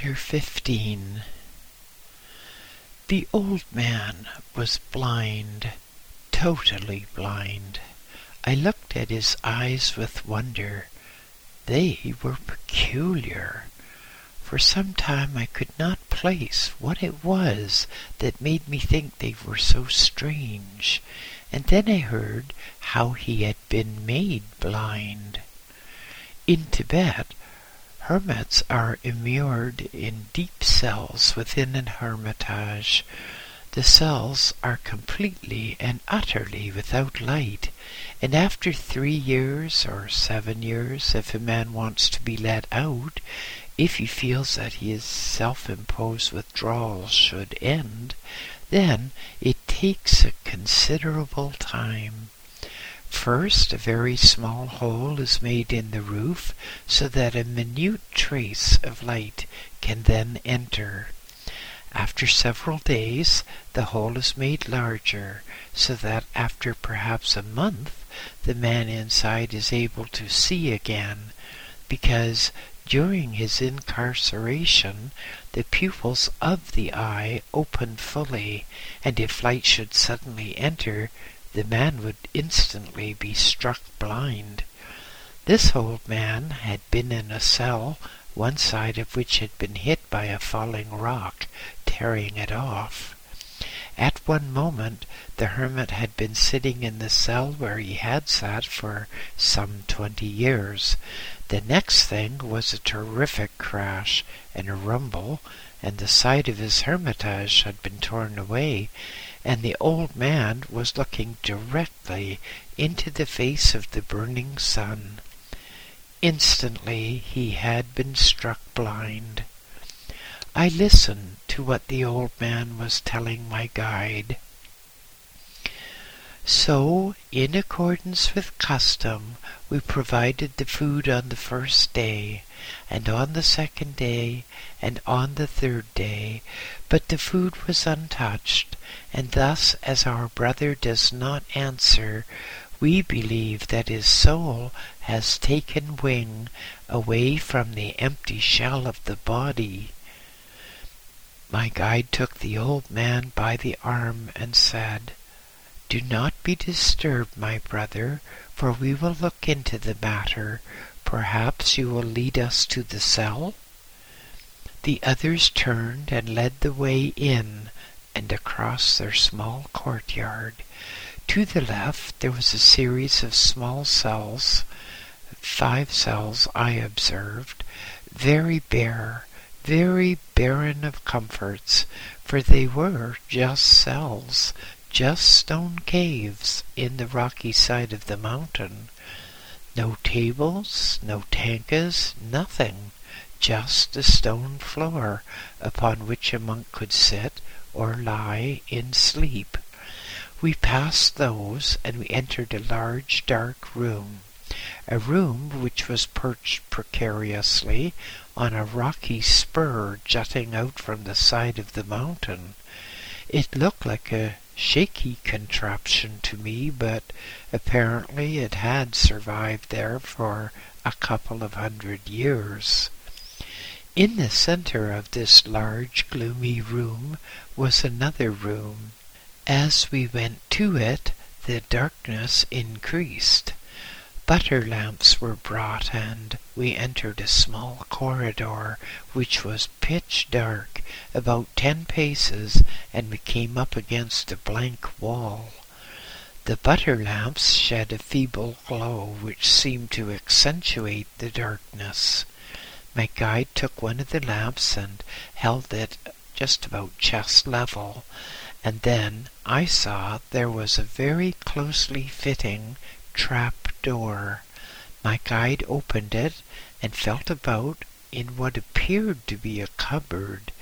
Chapter 15. The old man was blind, totally blind. I looked at his eyes with wonder. They were peculiar. For some time I could not place what it was that made me think they were so strange, and then I heard how he had been made blind. In Tibet, hermits are immured in deep cells within an hermitage. The cells are completely and utterly without light, and after 3 years or 7 years, if a man wants to be let out, if he feels that his self-imposed withdrawal should end, then it takes a considerable time. First, a very small hole is made in the roof so that a minute trace of light can then enter. After several days, the hole is made larger so that after perhaps a month, the man inside is able to see again, because during his incarceration, the pupils of the eye open fully, and if light should suddenly enter, the man would instantly be struck blind. This old man had been in a cell, one side of which had been hit by a falling rock, tearing it off. At one moment, the hermit had been sitting in the cell where he had sat for some 20 years. The next thing was a terrific crash and a rumble, and the side of his hermitage had been torn away, and the old man was looking directly into the face of the burning sun. Instantly he had been struck blind. I listened to what the old man was telling my guide. So, in accordance with custom, we provided the food on the first day, and on the second day, and on the third day, but the food was untouched, and thus, as our brother does not answer, we believe that his soul has taken wing away from the empty shell of the body. My guide took the old man by the arm and said, "Do not be disturbed, my brother, for we will look into the matter. Perhaps you will lead us to the cell?" The others turned and led the way in and across their small courtyard. To the left there was a series of small cells, 5 cells I observed, very bare, very barren of comforts, for they were just cells, just stone caves in the rocky side of the mountain. No tables, no tankas, nothing, just a stone floor upon which a monk could sit or lie in sleep. We passed those, and we entered a large dark room, a room which was perched precariously on a rocky spur jutting out from the side of the mountain. It looked like a shaky contraption to me, but apparently it had survived there for a couple of 100 years. In the center of this large, gloomy room was another room. As we went to it, the darkness increased. Butter lamps were brought, and we entered a small corridor which was pitch dark, about 10 paces, and we came up against a blank wall. The butter lamps shed a feeble glow which seemed to accentuate the darkness. My guide took one of the lamps and held it just about chest level, and then I saw there was a very closely fitting trap door. My guide opened it and felt about in what appeared to be a cupboard.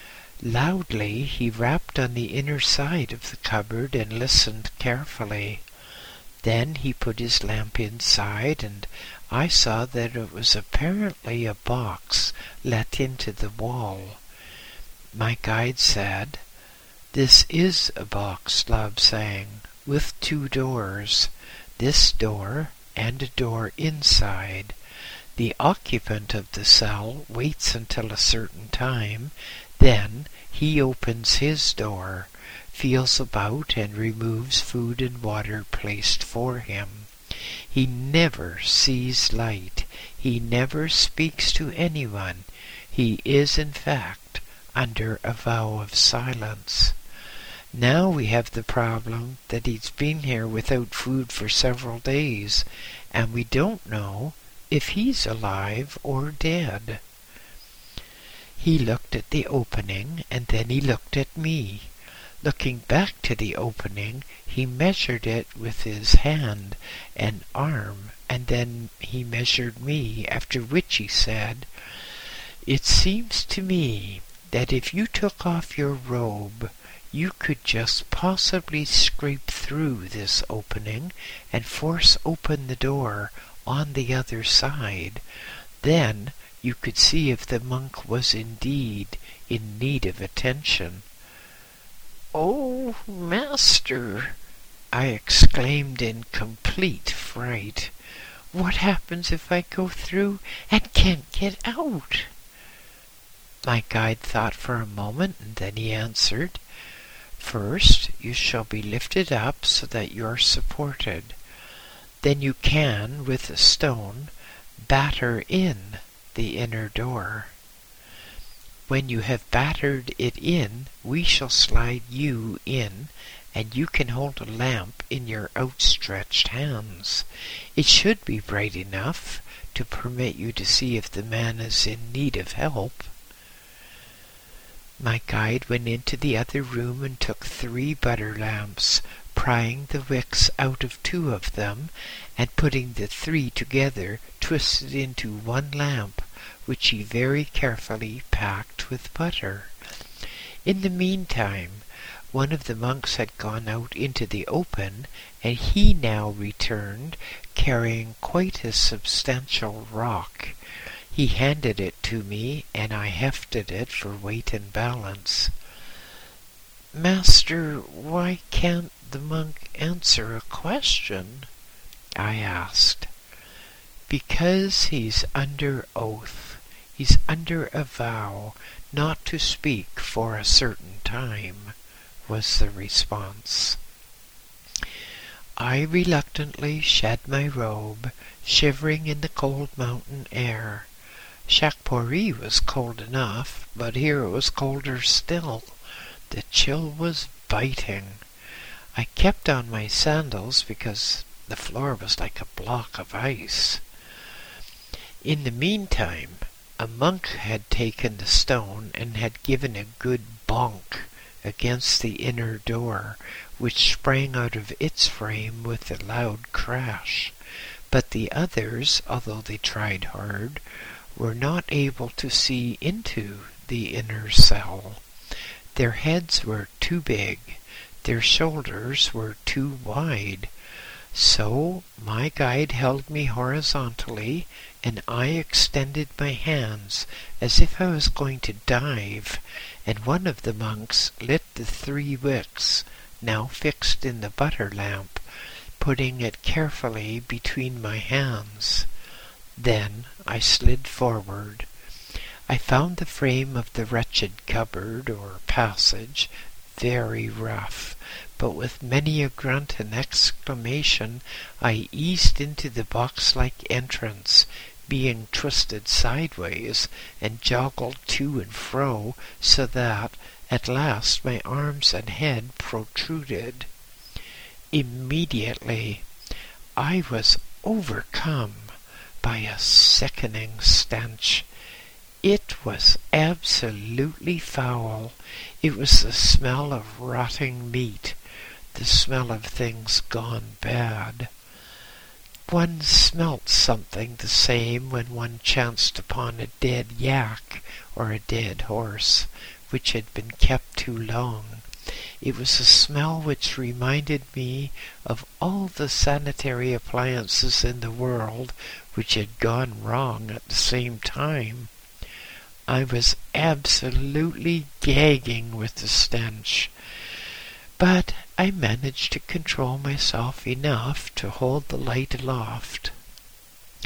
Loudly he rapped on the inner side of the cupboard and listened carefully. Then he put his lamp inside, and I saw that it was apparently a box let into the wall. My guide said, "This is a box, Labsang, with 2 doors, this door and a door inside. The occupant of the cell waits until a certain time, then he opens his door, feels about, and removes food and water placed for him. He never sees light. He never speaks to anyone. He is, in fact, under a vow of silence. Now we have the problem that he's been here without food for several days, and we don't know if he's alive or dead. He looked at the opening, and then he looked at me. Looking back to the opening, he measured it with his hand and arm, and then he measured me, after which he said, "It seems to me that if you took off your robe, you could just possibly scrape through this opening and force open the door on the other side. Then you could see if the monk was indeed in need of attention." "Oh, Master," I exclaimed in complete fright, "what happens if I go through and can't get out?" My guide thought for a moment, and then he answered, "First, you shall be lifted up so that you're supported. Then you can, with a stone, batter in the inner door. When you have battered it in, we shall slide you in, and you can hold a lamp in your outstretched hands. It should be bright enough to permit you to see if the man is in need of help." My guide went into the other room and took 3 butter lamps, prying the wicks out of 2 of them, and putting the 3 together, twisted into 1 lamp, which he very carefully packed with butter. In the meantime, one of the monks had gone out into the open, and he now returned, carrying quite a substantial rock. He handed it to me, and I hefted it for weight and balance. "Master, why can't the monk answer a question?" I asked. "Because he's under oath. He's under a vow not to speak for a certain time," was the response. I reluctantly shed my robe, shivering in the cold mountain air. Shakpori was cold enough, but here it was colder still. The chill was biting. I kept on my sandals because the floor was like a block of ice. In the meantime, a monk had taken the stone and had given a good bonk against the inner door, which sprang out of its frame with a loud crash. But the others, although they tried hard, were not able to see into the inner cell. Their heads were too big, their shoulders were too wide. So my guide held me horizontally, and I extended my hands as if I was going to dive, and one of the monks lit the 3 wicks, now fixed in the butter lamp, putting it carefully between my hands. Then I slid forward. I found the frame of the wretched cupboard or passage very rough, but with many a grunt and exclamation I eased into the box-like entrance, being twisted sideways and joggled to and fro, so that at last my arms and head protruded. Immediately I was overcome by a sickening stench. It was absolutely foul. It was the smell of rotting meat, the smell of things gone bad. One smelt something the same when one chanced upon a dead yak or a dead horse, which had been kept too long. It was a smell which reminded me of all the sanitary appliances in the world which had gone wrong at the same time. I was absolutely gagging with the stench, but I managed to control myself enough to hold the light aloft.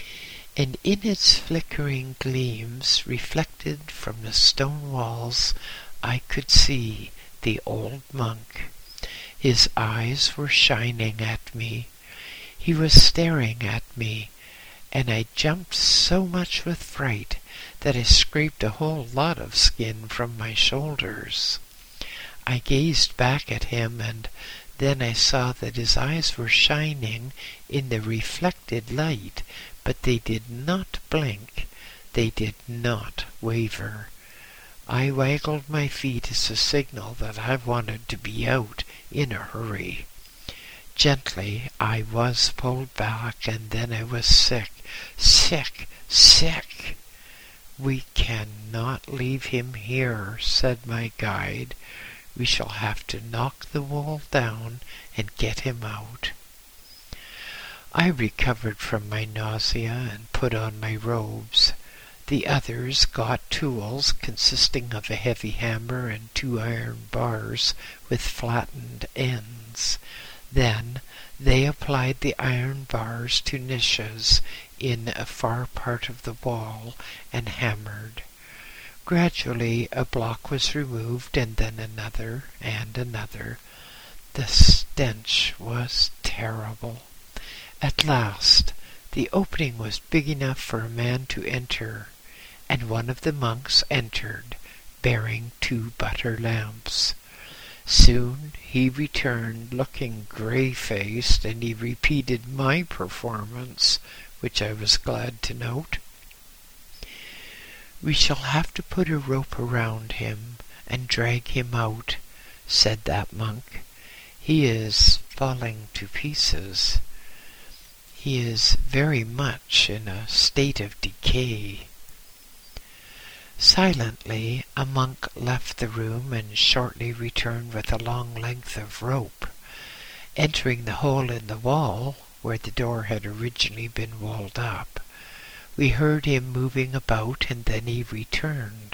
and in its flickering gleams, reflected from the stone walls, I could see the old monk. His eyes were shining at me. He was staring at me, and I jumped so much with fright that I scraped a whole lot of skin from my shoulders. I gazed back at him, and then I saw that his eyes were shining in the reflected light, but they did not blink. They did not waver. I waggled my feet as a signal that I wanted to be out in a hurry. Gently I was pulled back, and then I was sick, sick, sick. "We cannot leave him here," said my guide. "We shall have to knock the wall down and get him out." I recovered from my nausea and put on my robes. The others got tools consisting of a heavy hammer and 2 iron bars with flattened ends. Then they applied the iron bars to niches in a far part of the wall and hammered. Gradually a block was removed, and then another and another. The stench was terrible. At last the opening was big enough for a man to enter, and one of the monks entered, bearing 2 butter lamps. Soon he returned, looking grey-faced, and he repeated my performance, which I was glad to note. "We shall have to put a rope around him and drag him out," said that monk. "He is falling to pieces. He is very much in a state of decay." Silently a monk left the room and shortly returned with a long length of rope. Entering the hole in the wall, where the door had originally been walled up, we heard him moving about, and then he returned.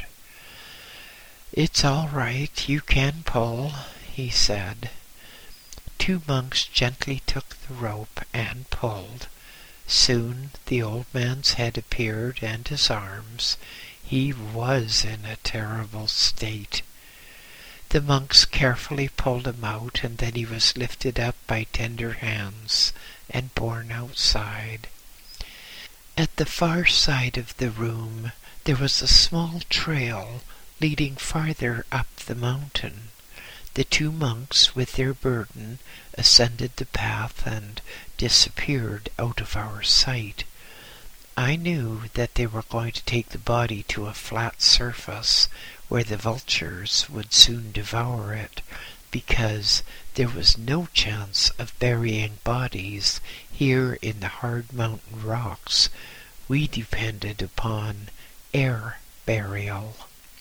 "It's all right, you can pull," he said. 2 monks gently took the rope and pulled. Soon the old man's head appeared, and his arms. He was in a terrible state. The monks carefully pulled him out, and then he was lifted up by tender hands and borne outside. At the far side of the room there was a small trail leading farther up the mountain. The 2 monks, with their burden, ascended the path and disappeared out of our sight. I knew that they were going to take the body to a flat surface where the vultures would soon devour it, because there was no chance of burying bodies here in the hard mountain rocks. We depended upon air burial.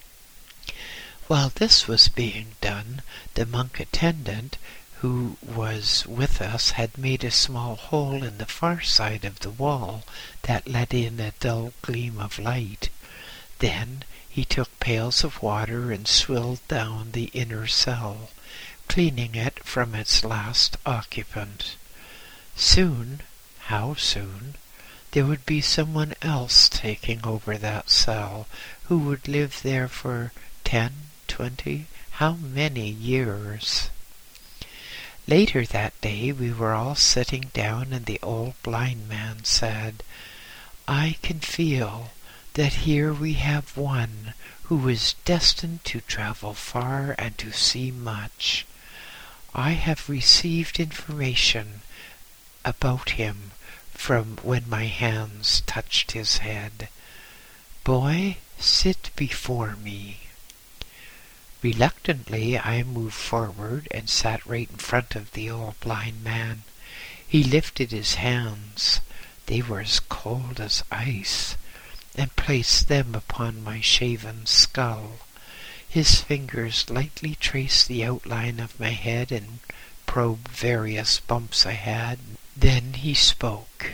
While this was being done, the monk attendant who was with us had made a small hole in the far side of the wall that let in a dull gleam of light. Then he took pails of water and swilled down the inner cell, cleaning it from its last occupant. Soon, how soon, there would be someone else taking over that cell, who would live there for 10, 20, how many years? Later that day we were all sitting down, and the old blind man said, "I can feel that here we have one who is destined to travel far and to see much. I have received information about him from when my hands touched his head. Boy, sit before me." Reluctantly I moved forward and sat right in front of the old blind man. He lifted his hands, they were as cold as ice, and placed them upon my shaven skull. His fingers lightly traced the outline of my head and probed various bumps I had. Then he spoke.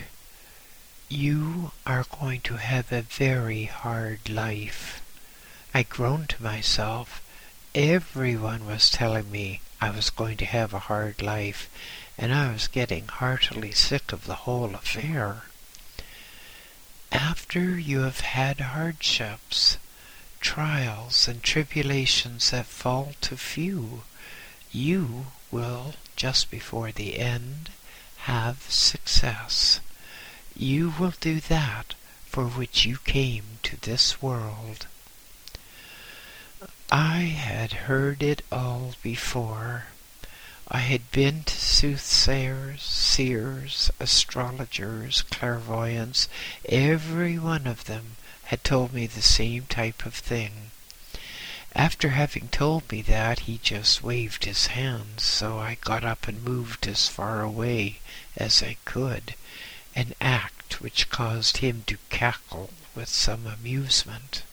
"You are going to have a very hard life." I groaned to myself. Everyone was telling me I was going to have a hard life, and I was getting heartily sick of the whole affair. After you have had hardships, trials, and tribulations that fall to few, you will, just before the end, have success. You will do that for which you came to this world. I had heard it all before. I had been to soothsayers, seers, astrologers, clairvoyants. Every one of them had told me the same type of thing. After having told me that, he just waved his hands, so I got up and moved as far away as I could, an act which caused him to cackle with some amusement.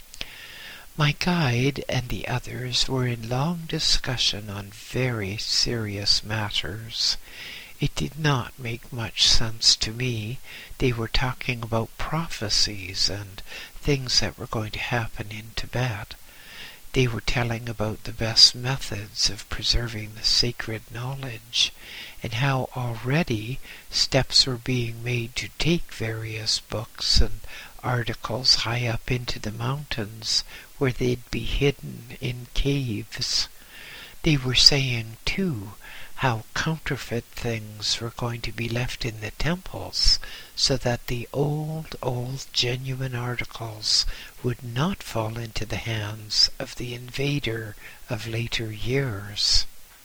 My guide and the others were in long discussion on very serious matters. It did not make much sense to me. They were talking about prophecies and things that were going to happen in Tibet. They were telling about the best methods of preserving the sacred knowledge, and how already steps were being made to take various books and articles high up into the mountains where they'd be hidden in caves. They were saying, too, how counterfeit things were going to be left in the temples so that the old genuine articles would not fall into the hands of the invader of later years.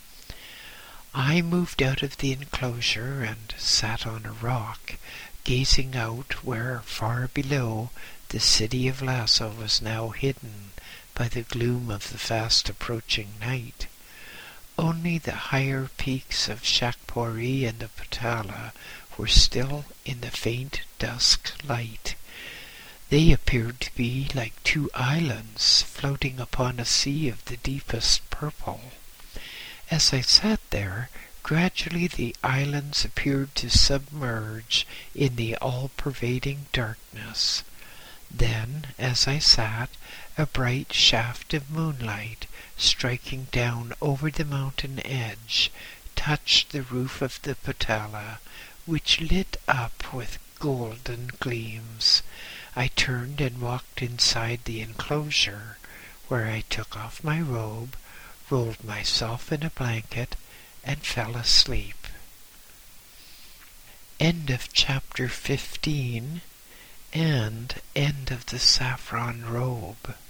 I moved out of the enclosure and sat on a rock, gazing out where far below the city of Lhasa was now hidden by the gloom of the fast approaching night. Only the higher peaks of Shakpuri and the Potala were still in the faint dusk light. They appeared to be like two islands floating upon a sea of the deepest purple. As I sat there, gradually the islands appeared to submerge in the all-pervading darkness. Then, as I sat, a bright shaft of moonlight, striking down over the mountain edge, touched the roof of the Potala, which lit up with golden gleams. I turned and walked inside the enclosure, where I took off my robe, rolled myself in a blanket, and fell asleep. End of chapter 15 and end of the saffron robe.